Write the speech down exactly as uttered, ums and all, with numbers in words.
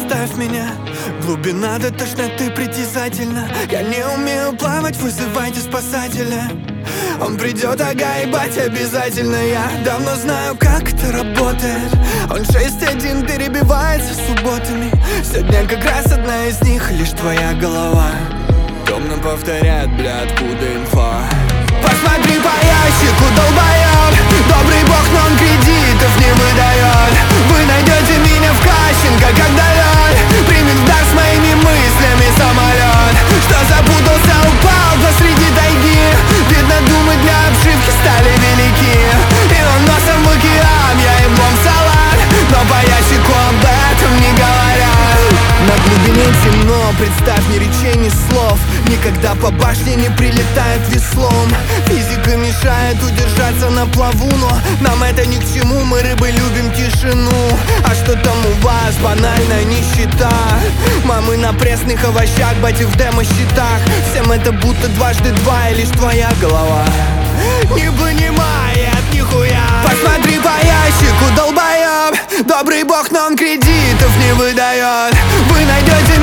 оставь меня. Глубина до тошноты притязательна. Я не умею плавать, вызывайте спасателя. Он придет, ага, ебать, обязательно. Я давно знаю, как это работает. Он шесть один перебивается субботами. Сегодня как раз одна из них, лишь твоя голова. Томно повторяет, бля, откуда инфа. Посмотри по ящику, долбоёб. Добрый бог, но он кредитов не выдает. Вы найдете меня в Кащенко, когда лед примет в дар с моими мыслями самолет. Что запутался, упал посреди тайги. Видно, думы для обшивки стали велики. И он носом в океан, я еблом салат. Но по ящику об этом не говорят. На глубине темно, представь, ни речей, ни слов. Никогда по башне не прилетает веслом. Физика мешает удержаться на плаву, но нам это ни к чему, мы рыбы любим тишину. А что там у вас? Банальная нищета. Мамы на пресных овощах, бати в демо-счетах. Всем это будто дважды два и лишь твоя голова не понимает нихуя. Посмотри по ящику, долбоёб. Добрый бог, но он кредитов не выдает. Вы найдете